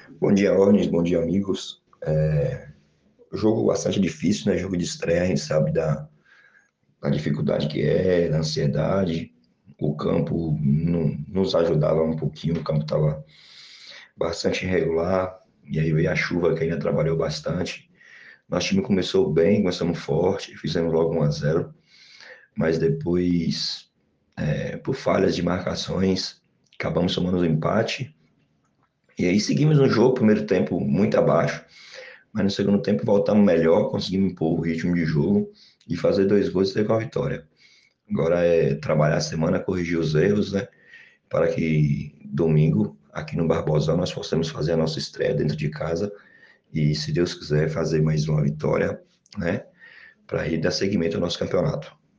Bom dia, Ornis. Bom dia, amigos. Jogo bastante difícil, né? Jogo de estreia, a gente sabe da dificuldade que é, da ansiedade. O campo não nos ajudava um pouquinho, o campo estava bastante irregular, e aí veio a chuva que ainda trabalhou bastante. Nosso time começou bem, começamos forte, fizemos logo 1-0, mas depois, por falhas de marcações, acabamos tomando o empate. E aí seguimos no jogo, primeiro tempo muito abaixo. Mas no segundo tempo voltamos melhor, conseguimos impor o ritmo de jogo e fazer 2 gols e ter com a vitória. Agora é trabalhar a semana, corrigir os erros, né? Para que domingo, aqui no Barbosão, nós possamos fazer a nossa estreia dentro de casa e, se Deus quiser, fazer mais uma vitória, né? Para ir dar seguimento ao nosso campeonato.